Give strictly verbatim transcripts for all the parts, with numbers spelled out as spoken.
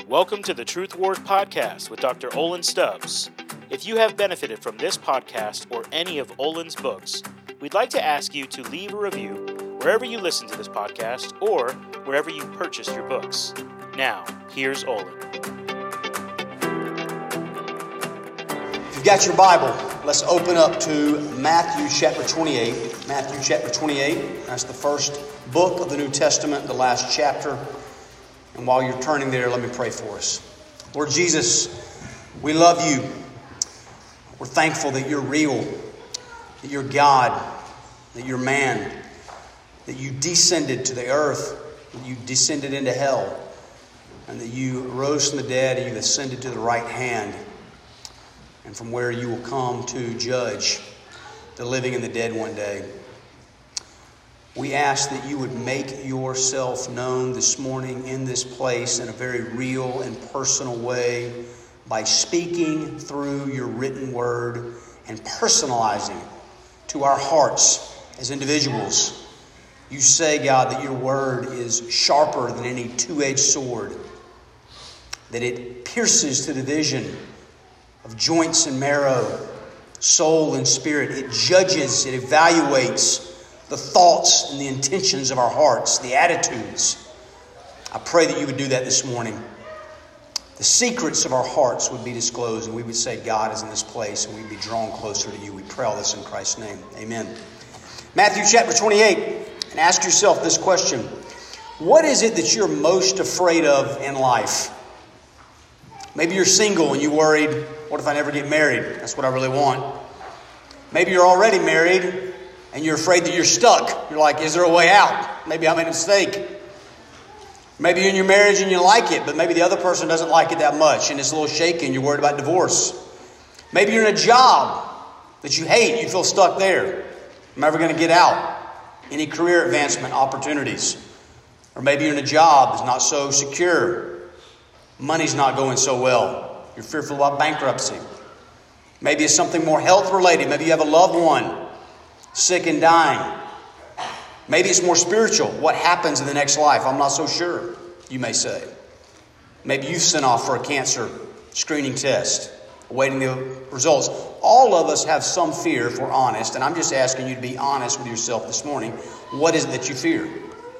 Welcome to the Truth Wars podcast with Doctor Olin Stubbs. If you have benefited from this podcast or any of Olin's books, we'd like to ask you to leave a review wherever you listen to this podcast or wherever you purchased your books. Now, here's Olin. If you've got your Bible, let's open up to Matthew chapter twenty-eight. Matthew chapter twenty-eight, that's the first book of the New Testament, the last chapter. And while you're turning there, let me pray for us. Lord Jesus, we love you. We're thankful that you're real, that you're God, that you're man, that you descended to the earth, that you descended into hell, and that you rose from the dead and you ascended to the right hand, and from where you will come to judge the living and the dead one day. We ask that you would make yourself known this morning in this place in a very real and personal way by speaking through your written word and personalizing to our hearts as individuals. You say, God, that your word is sharper than any two-edged sword, that it pierces to the division of joints and marrow, soul and spirit. It judges, it evaluates the thoughts and the intentions of our hearts, the attitudes. I pray that you would do that this morning. The secrets of our hearts would be disclosed, and we would say God is in this place, and we'd be drawn closer to you. We pray all this in Christ's name. Amen. Matthew chapter twenty-eight, and ask yourself this question. What is it that you're most afraid of in life? Maybe you're single and you worried, what if I never get married? That's what I really want. Maybe you're already married and you're afraid that you're stuck. You're like, is there a way out? Maybe I made a mistake. Maybe you're in your marriage and you like it, but maybe the other person doesn't like it that much and it's a little shaky and you're worried about divorce. Maybe you're in a job that you hate. You feel stuck there. I'm never going to get out. Any career advancement opportunities. Or maybe you're in a job that's not so secure. Money's not going so well. You're fearful about bankruptcy. Maybe it's something more health related. Maybe you have a loved one sick and dying. Maybe it's more spiritual. What happens in the next life? I'm not so sure, you may say. Maybe you've sent off for a cancer screening test, awaiting the results. All of us have some fear if we're honest, and I'm just asking you to be honest with yourself this morning. What is it that you fear?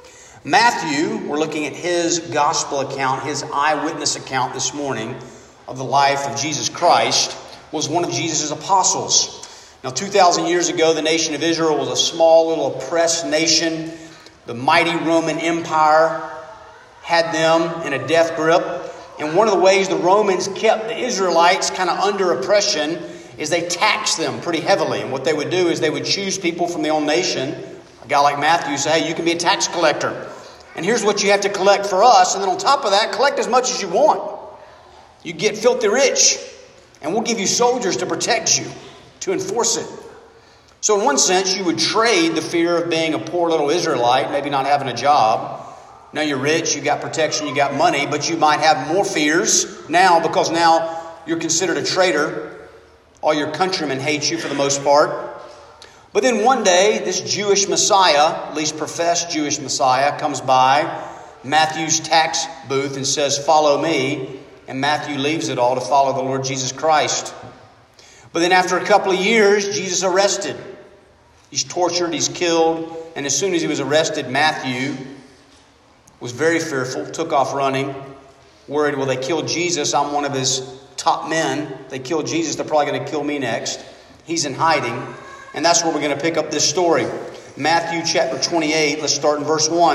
Matthew, we're looking at his gospel account, his eyewitness account this morning of the life of Jesus Christ, was one of Jesus' apostles. Now, two thousand years ago, the nation of Israel was a small, little oppressed nation. The mighty Roman Empire had them in a death grip. And one of the ways the Romans kept the Israelites kind of under oppression is they taxed them pretty heavily. And what they would do is they would choose people from their own nation. A guy like Matthew say, hey, you can be a tax collector. And here's what you have to collect for us. And then on top of that, collect as much as you want. You get filthy rich. And we'll give you soldiers to protect you, to enforce it. So in one sense, you would trade the fear of being a poor little Israelite, maybe not having a job. Now you're rich, you got protection, you got money, but you might have more fears now because now you're considered a traitor. All your countrymen hate you for the most part. But then one day, this Jewish Messiah, at least professed Jewish Messiah, comes by Matthew's tax booth and says, follow me. And Matthew leaves it all to follow the Lord Jesus Christ. But then after a couple of years, Jesus arrested. He's tortured, he's killed. And as soon as he was arrested, Matthew was very fearful, took off running, worried, well, they killed Jesus. I'm one of his top men. They killed Jesus. They're probably going to kill me next. He's in hiding. And that's where we're going to pick up this story. Matthew chapter twenty-eight, let's start in verse one.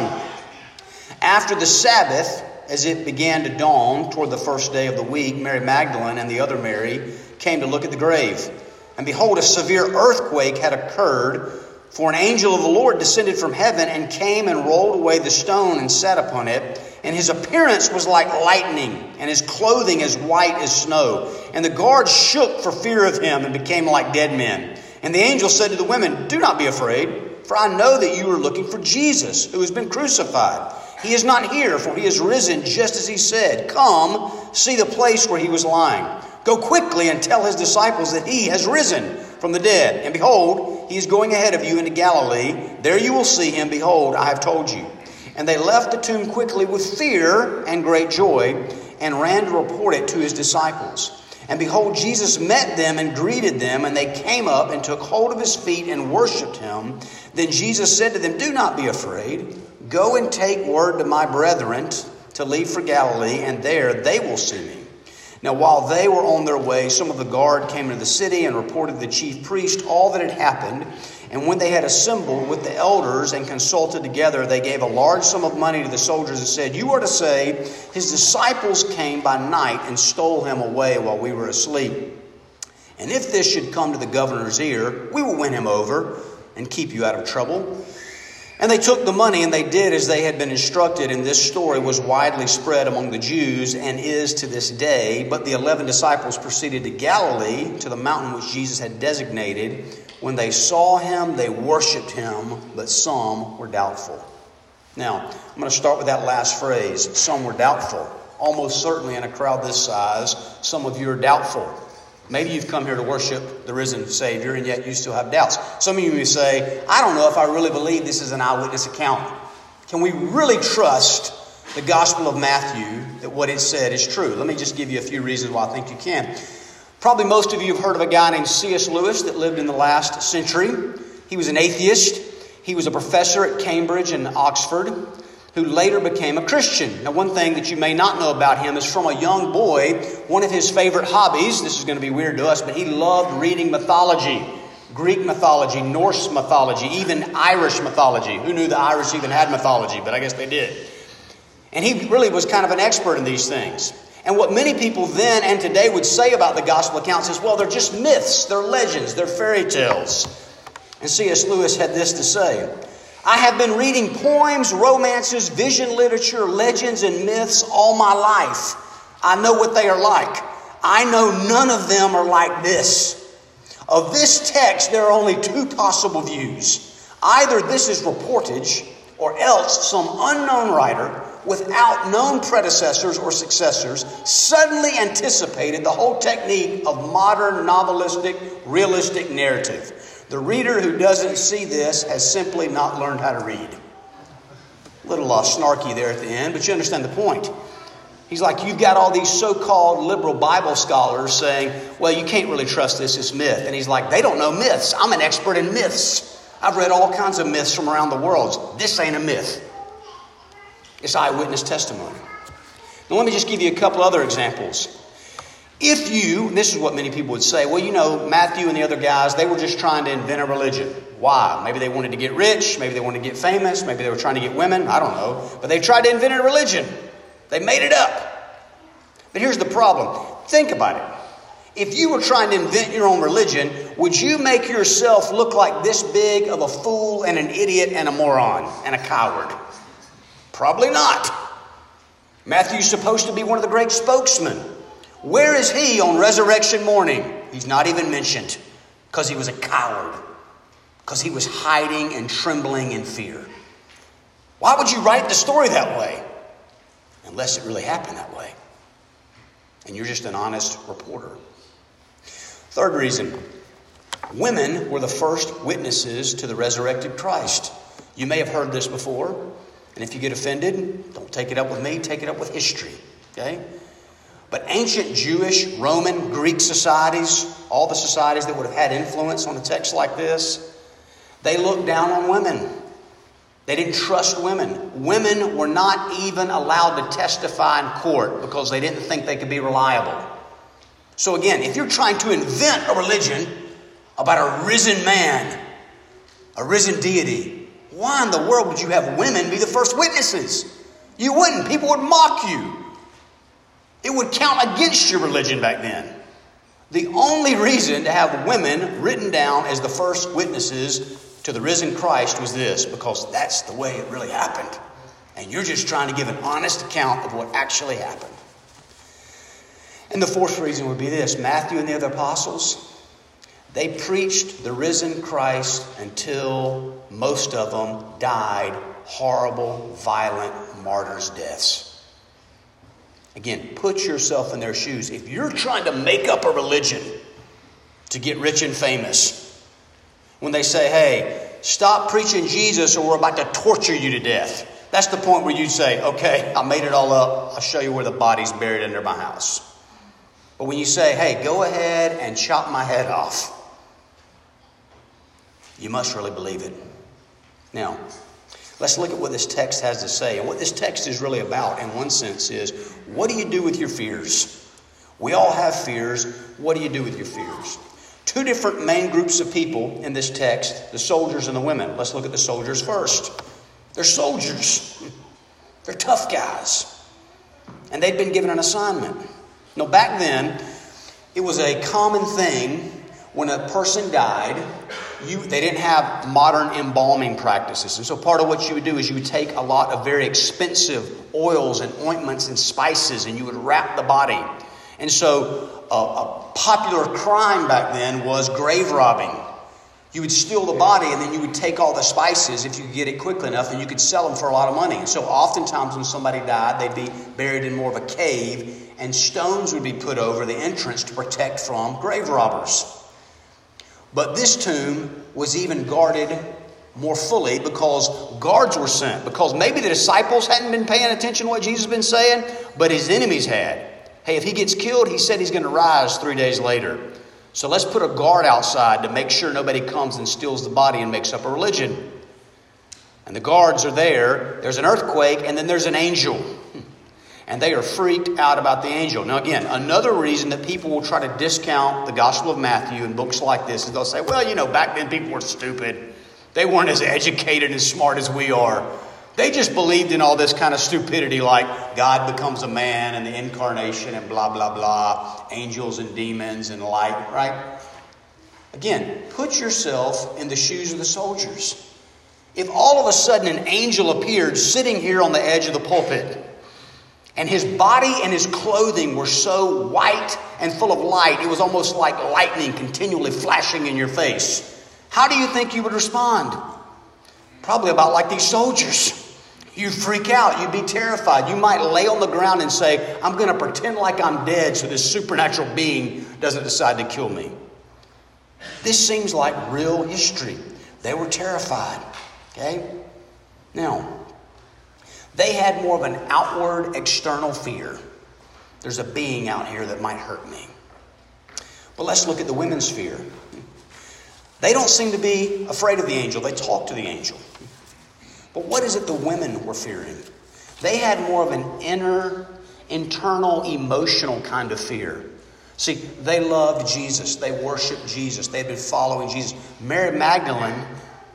After the Sabbath, as it began to dawn toward the first day of the week, Mary Magdalene and the other Mary came to look at the grave. And behold, a severe earthquake had occurred, for an angel of the Lord descended from heaven and came and rolled away the stone and sat upon it. And his appearance was like lightning, and his clothing as white as snow. And the guards shook for fear of him and became like dead men. And the angel said to the women, do not be afraid, for I know that you are looking for Jesus, who has been crucified. He is not here, for he is risen just as he said. Come, see the place where he was lying. Go quickly and tell his disciples that he has risen from the dead. And behold, he is going ahead of you into Galilee. There you will see him. Behold, I have told you. And they left the tomb quickly with fear and great joy and ran to report it to his disciples. And behold, Jesus met them and greeted them, and they came up and took hold of his feet and worshipped him. Then Jesus said to them, "Do not be afraid. Go and take word to my brethren to leave for Galilee, and there they will see me." Now while they were on their way, some of the guard came into the city and reported to the chief priest all that had happened. And when they had assembled with the elders and consulted together, they gave a large sum of money to the soldiers and said, "You are to say, his disciples came by night and stole him away while we were asleep. And if this should come to the governor's ear, we will win him over and keep you out of trouble." And they took the money, and they did as they had been instructed. And this story was widely spread among the Jews and is to this day. But the eleven disciples proceeded to Galilee, to the mountain which Jesus had designated. When they saw him, they worshipped him, but some were doubtful. Now, I'm going to start with that last phrase, some were doubtful. Almost certainly in a crowd this size, some of you are doubtful. Maybe you've come here to worship the risen Savior, and yet you still have doubts. Some of you may say, "I don't know if I really believe this is an eyewitness account. Can we really trust the Gospel of Matthew that what it said is true?" Let me just give you a few reasons why I think you can. Probably most of you have heard of a guy named C S Lewis that lived in the last century. He was an atheist. He was a professor at Cambridge and Oxford who later became a Christian. Now, one thing that you may not know about him is from a young boy, one of his favorite hobbies, this is going to be weird to us, but he loved reading mythology. Greek mythology, Norse mythology, even Irish mythology. Who knew the Irish even had mythology? But I guess they did. And he really was kind of an expert in these things. And what many people then and today would say about the gospel accounts is, well, they're just myths, they're legends, they're fairy tales. And C S Lewis had this to say: "I have been reading poems, romances, vision literature, legends, and myths all my life. I know what they are like. I know none of them are like this. Of this text, there are only two possible views. Either this is reportage, or else some unknown writer, without known predecessors or successors, suddenly anticipated the whole technique of modern novelistic, realistic narrative. The reader who doesn't see this has simply not learned how to read." A little uh, snarky there at the end, but you understand the point. He's like, you've got all these so-called liberal Bible scholars saying, well, you can't really trust this, it's myth. And he's like, they don't know myths. I'm an expert in myths. I've read all kinds of myths from around the world. This ain't a myth. It's eyewitness testimony. Now let me just give you a couple other examples. If you, this is what many people would say, well, you know, Matthew and the other guys, they were just trying to invent a religion. Why? Maybe they wanted to get rich. Maybe they wanted to get famous. Maybe they were trying to get women. I don't know. But they tried to invent a religion. They made it up. But here's the problem. Think about it. If you were trying to invent your own religion, would you make yourself look like this big of a fool and an idiot and a moron and a coward? Probably not. Matthew's supposed to be one of the great spokesmen. Where is he on resurrection morning? He's not even mentioned because he was a coward, because he was hiding and trembling in fear. Why would you write the story that way? Unless it really happened that way. And you're just an honest reporter. Third reason, women were the first witnesses to the resurrected Christ. You may have heard this before, and if you get offended, don't take it up with me, take it up with history, okay? But ancient Jewish, Roman, Greek societies, all the societies that would have had influence on a text like this, they looked down on women. They didn't trust women. Women were not even allowed to testify in court because they didn't think they could be reliable. So again, if you're trying to invent a religion about a risen man, a risen deity, why in the world would you have women be the first witnesses? You wouldn't. People would mock you. It would count against your religion back then. The only reason to have women written down as the first witnesses to the risen Christ was this, because that's the way it really happened. And you're just trying to give an honest account of what actually happened. And the fourth reason would be this. Matthew and the other apostles, they preached the risen Christ until most of them died horrible, violent martyrs' deaths. Again, put yourself in their shoes. If you're trying to make up a religion to get rich and famous, when they say, hey, stop preaching Jesus or we're about to torture you to death, That's the point where you'd say, okay, I made it all up. I'll show you where the body's buried under my house. But when you say, hey, go ahead and chop my head off, you must really believe it. Now, let's look at what this text has to say. And what this text is really about, in one sense, is what do you do with your fears? We all have fears. What do you do with your fears? Two different main groups of people in this text, the soldiers and the women. Let's look at the soldiers first. They're soldiers. They're tough guys. And they'd been given an assignment. Now, back then, it was a common thing when a person died, you, they didn't have modern embalming practices. And so part of what you would do is you would take a lot of very expensive oils and ointments and spices, and you would wrap the body. And so uh, a popular crime back then was grave robbing. You would steal the body, and then you would take all the spices if you could get it quickly enough, and you could sell them for a lot of money. And so oftentimes when somebody died, they'd be buried in more of a cave, and stones would be put over the entrance to protect from grave robbers. But this tomb was even guarded more fully because guards were sent. Because maybe the disciples hadn't been paying attention to what Jesus had been saying, but his enemies had. Hey, if he gets killed, he said he's going to rise three days later. So let's put a guard outside to make sure nobody comes and steals the body and makes up a religion. And the guards are there. There's an earthquake, and then there's an angel. And they are freaked out about the angel. Now again, another reason that people will try to discount the Gospel of Matthew and books like this is they'll say, well, you know, back then people were stupid. They weren't as educated and smart as we are. They just believed in all this kind of stupidity like God becomes a man and the incarnation and blah, blah, blah, angels and demons and light, right? Again, put yourself in the shoes of the soldiers. If all of a sudden an angel appeared sitting here on the edge of the pulpit, and his body and his clothing were so white and full of light, it was almost like lightning continually flashing in your face, how do you think you would respond? Probably about like these soldiers. You'd freak out. You'd be terrified. You might lay on the ground and say, I'm going to pretend like I'm dead so this supernatural being doesn't decide to kill me. This seems like real history. They were terrified. Okay? Now, they had more of an outward, external fear. There's a being out here that might hurt me. But let's look at the women's fear. They don't seem to be afraid of the angel. They talk to the angel. But what is it the women were fearing? They had more of an inner, internal, emotional kind of fear. See, they loved Jesus. They worshiped Jesus. They'd been following Jesus. Mary Magdalene,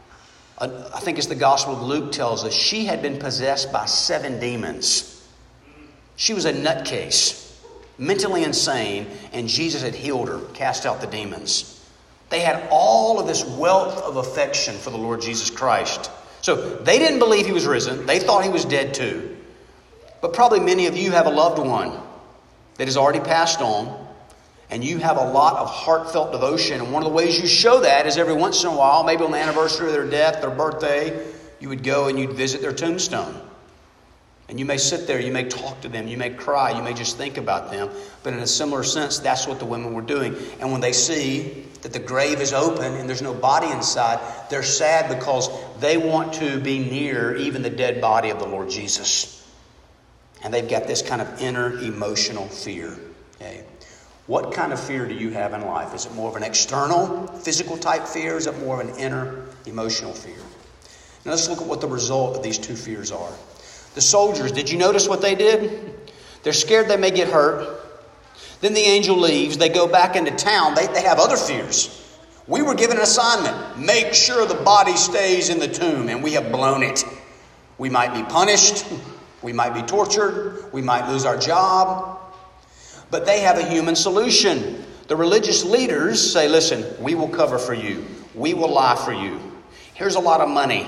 I think it's the Gospel of Luke tells us, she had been possessed by seven demons. She was a nutcase, mentally insane, and Jesus had healed her, cast out the demons. They had all of this wealth of affection for the Lord Jesus Christ. So they didn't believe he was risen. They thought he was dead too. But probably many of you have a loved one that has already passed on, and you have a lot of heartfelt devotion. And one of the ways you show that is every once in a while, maybe on the anniversary of their death, their birthday, you would go and you'd visit their tombstone. And you may sit there, you may talk to them, you may cry, you may just think about them. But in a similar sense, that's what the women were doing. And when they see that the grave is open and there's no body inside, they're sad because they want to be near even the dead body of the Lord Jesus. And they've got this kind of inner emotional fear. Okay? What kind of fear do you have in life? Is it more of an external, physical type fear? Or is it more of an inner, emotional fear? Now let's look at what the result of these two fears are. The soldiers, did you notice what they did? They're scared they may get hurt. Then the angel leaves. They go back into town. They, they have other fears. We were given an assignment. Make sure the body stays in the tomb, and we have blown it. We might be punished. We might be tortured. We might lose our job. But they have a human solution. The religious leaders say, listen, we will cover for you. We will lie for you. Here's a lot of money.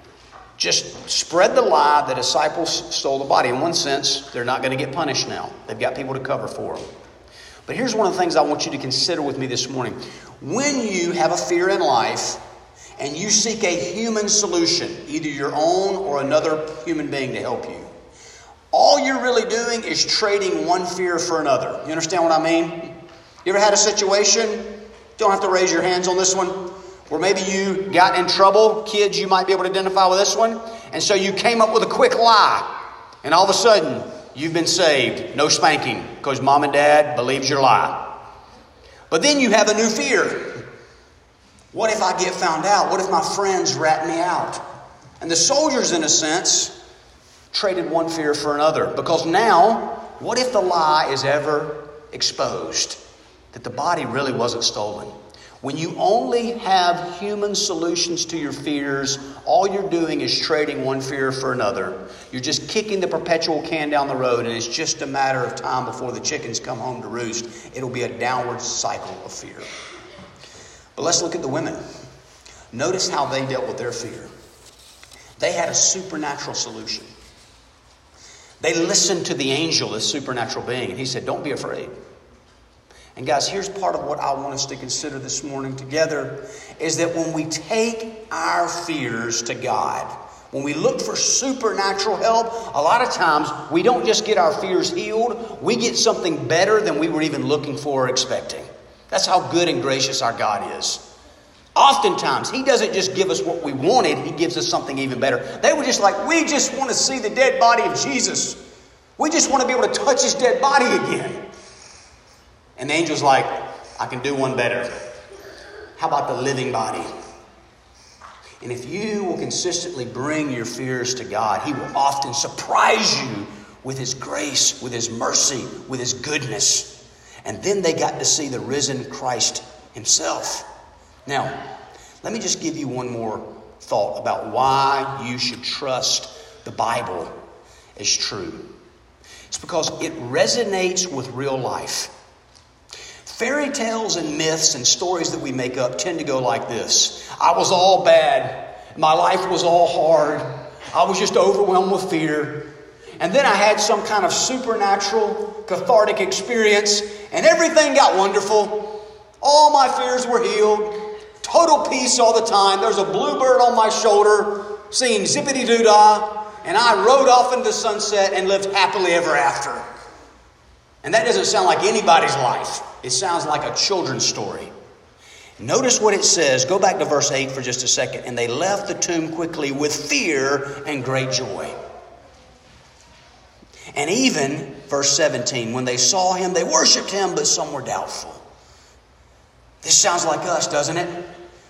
Just spread the lie the disciples stole the body. In one sense, they're not going to get punished now. They've got people to cover for them. But here's one of the things I want you to consider with me this morning. When you have a fear in life and you seek a human solution, either your own or another human being to help you, all you're really doing is trading one fear for another. You understand what I mean? You ever had a situation? Don't have to raise your hands on this one. Where maybe you got in trouble. Kids, you might be able to identify with this one. And so you came up with a quick lie. And all of a sudden, you've been saved. No spanking because mom and dad believes your lie. But then you have a new fear. What if I get found out? What if my friends rat me out? And the soldiers, in a sense, traded one fear for another. Because now, what if the lie is ever exposed? That the body really wasn't stolen. When you only have human solutions to your fears, all you're doing is trading one fear for another. You're just kicking the perpetual can down the road, and it's just a matter of time before the chickens come home to roost. It'll be a downward cycle of fear. But let's look at the women. Notice how they dealt with their fear. They had a supernatural solution. They listened to the angel, this supernatural being, and he said, don't be afraid. And guys, here's part of what I want us to consider this morning together, is that when we take our fears to God, when we look for supernatural help, a lot of times we don't just get our fears healed, we get something better than we were even looking for or expecting. That's how good and gracious our God is. Oftentimes, he doesn't just give us what we wanted, he gives us something even better. They were just like, we just want to see the dead body of Jesus. We just want to be able to touch his dead body again. And the angel's like, I can do one better. How about the living body? And if you will consistently bring your fears to God, he will often surprise you with his grace, with his mercy, with his goodness. And then they got to see the risen Christ himself. Now, let me just give you one more thought about why you should trust the Bible as true. It's because it resonates with real life. Fairy tales and myths and stories that we make up tend to go like this. I was all bad. My life was all hard. I was just overwhelmed with fear. And then I had some kind of supernatural, cathartic experience, and everything got wonderful. All my fears were healed. Total peace all the time. There's a bluebird on my shoulder singing zippity-doo-dah, and I rode off into the sunset and lived happily ever after. And that doesn't sound like anybody's life. It sounds like a children's story. Notice what it says. Go back to verse eight for just a second. And they left the tomb quickly with fear and great joy. And even, verse seventeen, when they saw him, they worshipped him, but some were doubtful. This sounds like us, doesn't it?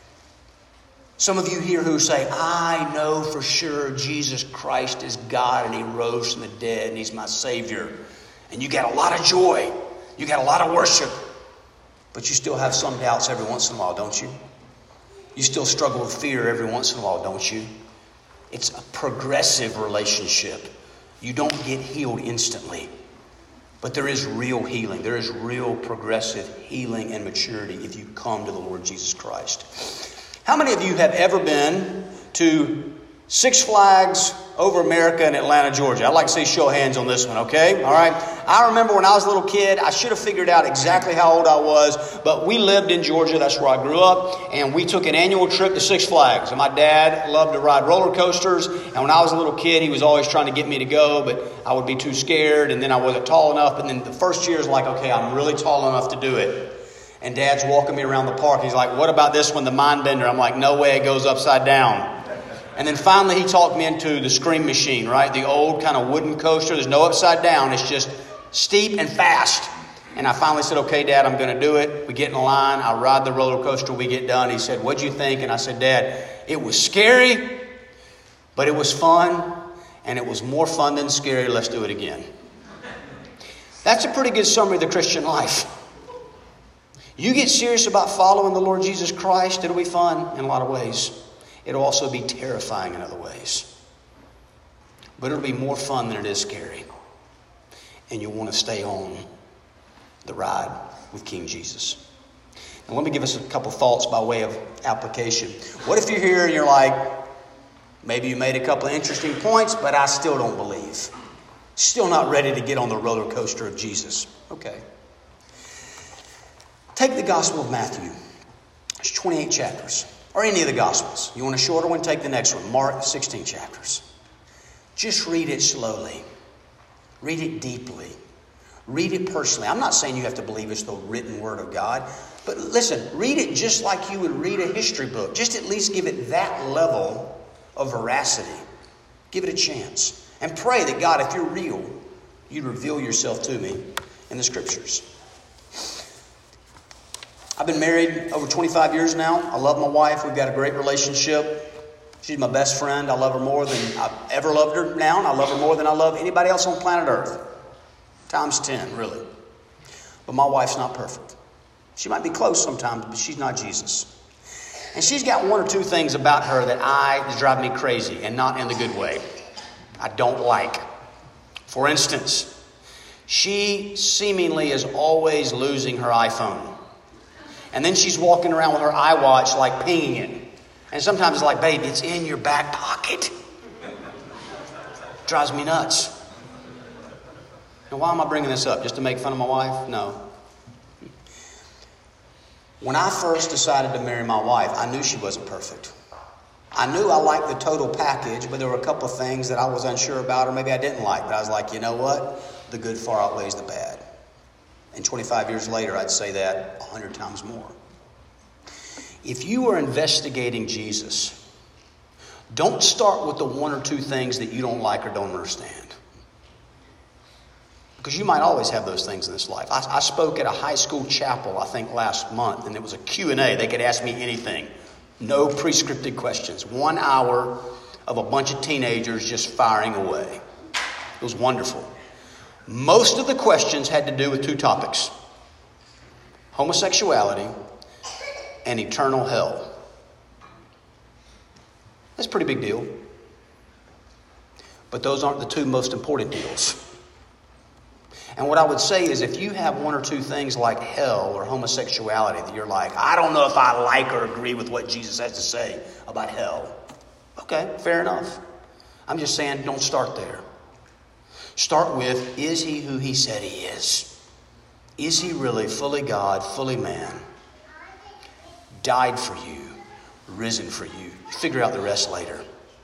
Some of you here who say, I know for sure Jesus Christ is God and he rose from the dead and he's my Savior. And you got a lot of joy. You got a lot of worship. But you still have some doubts every once in a while, don't you? You still struggle with fear every once in a while, don't you? It's a progressive relationship. You don't get healed instantly. But there is real healing. There is real progressive healing and maturity if you come to the Lord Jesus Christ. How many of you have ever been to Six Flags over America in Atlanta, Georgia? I'd like to see show of hands on this one, okay? All right. I remember when I was a little kid, I should have figured out exactly how old I was, but we lived in Georgia. That's where I grew up, and we took an annual trip to Six Flags. And my dad loved to ride roller coasters, and when I was a little kid, he was always trying to get me to go, but I would be too scared, and then I wasn't tall enough. And then the first year is like, okay, I'm really tall enough to do it. And Dad's walking me around the park. He's like, what about this one, the mind bender? I'm like, no way, it goes upside down. And then finally he talked me into the Scream Machine, right? The old kind of wooden coaster. There's no upside down. It's just steep and fast. And I finally said, okay, Dad, I'm going to do it. We get in line. I ride the roller coaster. We get done. He said, what'd you think? And I said, Dad, it was scary, but it was fun. And it was more fun than scary. Let's do it again. That's a pretty good summary of the Christian life. You get serious about following the Lord Jesus Christ, it'll be fun in a lot of ways. It'll also be terrifying in other ways. But it'll be more fun than it is scary. And you'll want to stay on the ride with King Jesus. Now let me give us a couple thoughts by way of application. What if you're here and you're like, maybe you made a couple of interesting points, but I still don't believe. Still not ready to get on the roller coaster of Jesus. Okay. Take the Gospel of Matthew. There's twenty-eight chapters. Or any of the Gospels. You want a shorter one? Take the next one. Mark, sixteen chapters. Just read it slowly. Read it deeply. Read it personally. I'm not saying you have to believe it's the written Word of God. But listen, read it just like you would read a history book. Just at least give it that level of veracity. Give it a chance. And pray that God, if you're real, you'd reveal yourself to me in the Scriptures. I've been married over twenty-five years now. I love my wife. We've got a great relationship. She's my best friend. I love her more than I've ever loved her now, and I love her more than I love anybody else on planet Earth. Times ten, really. But my wife's not perfect. She might be close sometimes, but she's not Jesus. And she's got one or two things about her that I that drive me crazy, and not in the good way. I don't like. For instance, she seemingly is always losing her iPhone. And then she's walking around with her iWatch like pinging it. And sometimes it's like, babe, it's in your back pocket. Drives me nuts. And why am I bringing this up? Just to make fun of my wife? No. When I first decided to marry my wife, I knew she wasn't perfect. I knew I liked the total package, but there were a couple of things that I was unsure about, or maybe I didn't like. But I was like, you know what? The good far outweighs the bad. And twenty-five years later, I'd say that a hundred times more. If you are investigating Jesus, don't start with the one or two things that you don't like or don't understand. Because you might always have those things in this life. I, I spoke at a high school chapel, I think, last month, and it was a Q and A. They could ask me anything. No prescripted questions. One hour of a bunch of teenagers just firing away. It was wonderful. Most of the questions had to do with two topics: homosexuality and eternal hell. That's a pretty big deal. But those aren't the two most important deals. And what I would say is, if you have one or two things like hell or homosexuality that you're like, I don't know if I like or agree with what Jesus has to say about hell. Okay, fair enough. I'm just saying, don't start there. Start with, is he who he said he is? Is he really fully God, fully man? Died for you, risen for you. Figure out the rest later.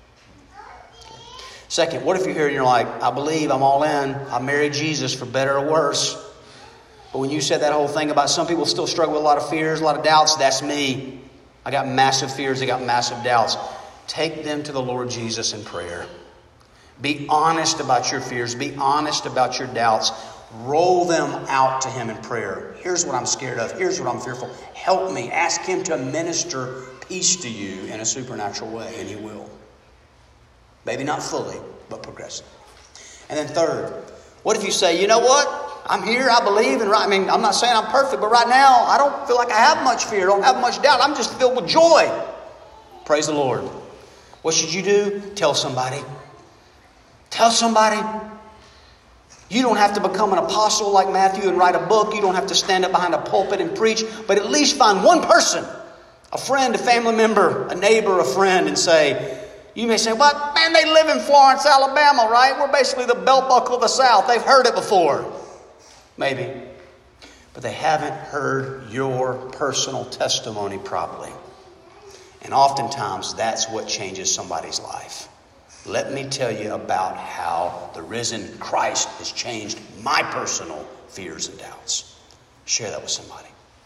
Second, what if you're here and you're like, I believe, I'm all in. I married Jesus for better or worse. But when you said that whole thing about some people still struggle with a lot of fears, a lot of doubts, that's me. I got massive fears. I got massive doubts. Take them to the Lord Jesus in prayer. Be honest about your fears. Be honest about your doubts. Roll them out to him in prayer. Here's what I'm scared of. Here's what I'm fearful. Help me. Ask him to minister peace to you in a supernatural way, and he will. Maybe not fully, but progressive. And then third, what if you say, you know what? I'm here, I believe, and right, I mean, I'm not saying I'm perfect, but right now, I don't feel like I have much fear, I don't have much doubt. I'm just filled with joy. Praise the Lord. What should you do? Tell somebody. Tell somebody. You don't have to become an apostle like Matthew and write a book. You don't have to stand up behind a pulpit and preach, but at least find one person, a friend, a family member, a neighbor, a friend, and say, you may say, well, man, they live in Florence, Alabama, right? We're basically the belt buckle of the South. They've heard it before. Maybe. But they haven't heard your personal testimony properly. And oftentimes, that's what changes somebody's life. Let me tell you about how the risen Christ has changed my personal fears and doubts. Share that with somebody.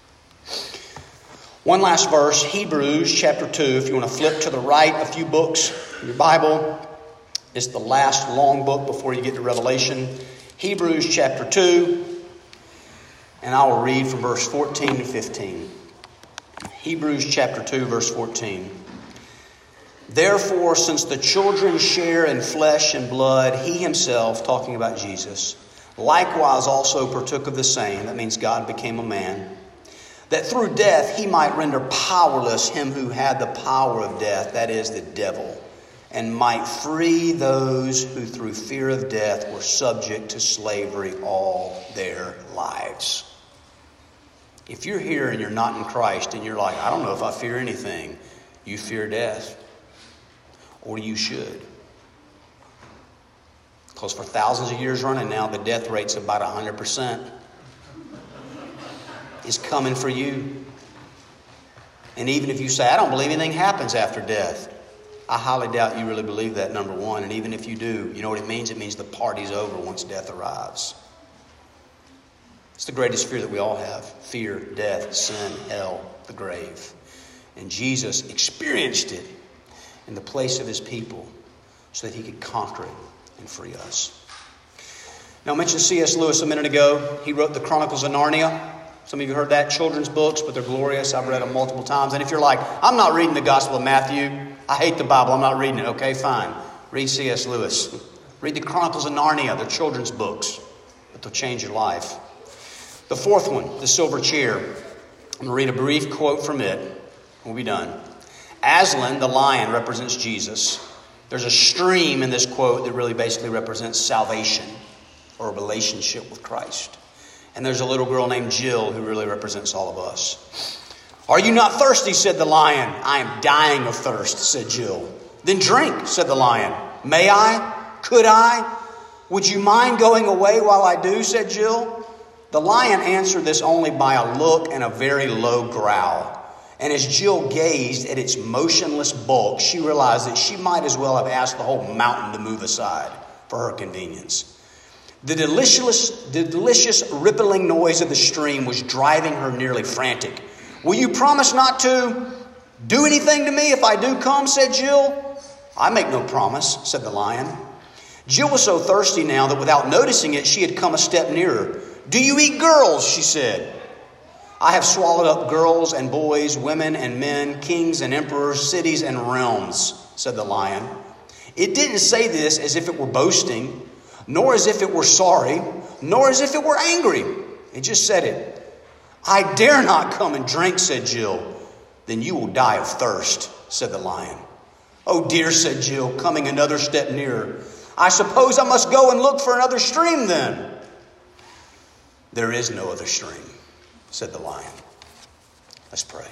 One last verse, Hebrews chapter two. If you want to flip to the right a few books in your Bible, it's the last long book before you get to Revelation. Hebrews chapter two, and I will read from verse fourteen to fifteen. Hebrews chapter two, verse fourteen. Therefore, since the children share in flesh and blood, he himself, talking about Jesus, likewise also partook of the same. That means God became a man. That through death he might render powerless him who had the power of death, that is, the devil, and might free those who through fear of death were subject to slavery all their lives. If you're here and you're not in Christ and you're like, I don't know if I fear anything, you fear death. Or you should. Because for thousands of years running now, the death rate's about one hundred percent. It's coming for you. And even if you say, I don't believe anything happens after death, I highly doubt you really believe that, number one. And even if you do, you know what it means? It means the party's over once death arrives. It's the greatest fear that we all have. Fear, death, sin, hell, the grave. And Jesus experienced it in the place of his people so that he could conquer it and free us. Now, I mentioned C S Lewis a minute ago. He wrote the Chronicles of Narnia. Some of you heard that, children's books, but they're glorious. I've read them multiple times. And if you're like, I'm not reading the Gospel of Matthew, I hate the Bible, I'm not reading it. Okay, fine. Read C S Lewis. Read the Chronicles of Narnia. They're children's books, but they'll change your life. The fourth one, The Silver Chair. I'm going to read a brief quote from it. We'll be done. Aslan, the lion, represents Jesus. There's a stream in this quote that really basically represents salvation or a relationship with Christ. And there's a little girl named Jill who really represents all of us. Are you not thirsty, said the lion. I am dying of thirst, said Jill. Then drink, said the lion. May I? Could I? Would you mind going away while I do, said Jill. The lion answered this only by a look and a very low growl. And as Jill gazed at its motionless bulk, she realized that she might as well have asked the whole mountain to move aside for her convenience. The delicious, the delicious rippling noise of the stream was driving her nearly frantic. Will you promise not to do anything to me if I do come, said Jill. I make no promise, said the lion. Jill was so thirsty now that without noticing it, she had come a step nearer. Do you eat girls, she said. I have swallowed up girls and boys, women and men, kings and emperors, cities and realms, said the lion. It didn't say this as if it were boasting, nor as if it were sorry, nor as if it were angry. It just said it. I dare not come and drink, said Jill. Then you will die of thirst, said the lion. Oh dear, said Jill, coming another step nearer. I suppose I must go and look for another stream then. There is no other stream, said the lion. Let's pray.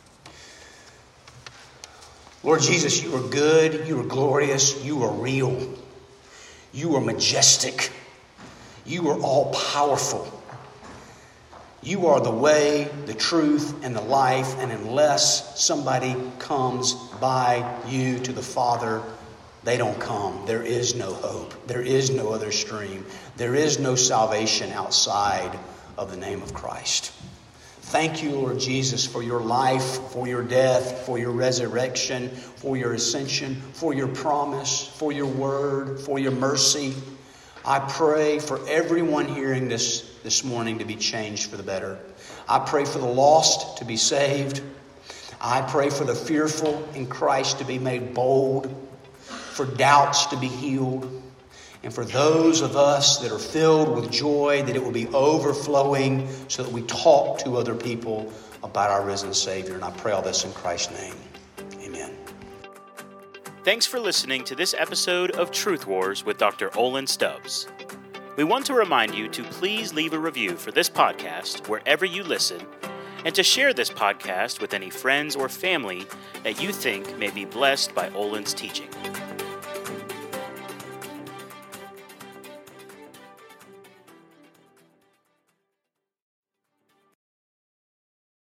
Lord Jesus, you are good, you are glorious, you are real. You are majestic. You are all powerful. You are the way, the truth, and the life. And unless somebody comes by you to the Father, they don't come. There is no hope. There is no other stream. There is no salvation outside of the name of Christ. Thank you, Lord Jesus, for your life, for your death, for your resurrection, for your ascension, for your promise, for your word, for your mercy. I pray for everyone hearing this this morning to be changed for the better. I pray for the lost to be saved. I pray for the fearful in Christ to be made bold, for doubts to be healed, and for those of us that are filled with joy, that it will be overflowing so that we talk to other people about our risen Savior. And I pray all this in Christ's name. Amen. Thanks for listening to this episode of Truth Wars with Doctor Olin Stubbs. We want to remind you to please leave a review for this podcast wherever you listen, and to share this podcast with any friends or family that you think may be blessed by Olin's teaching.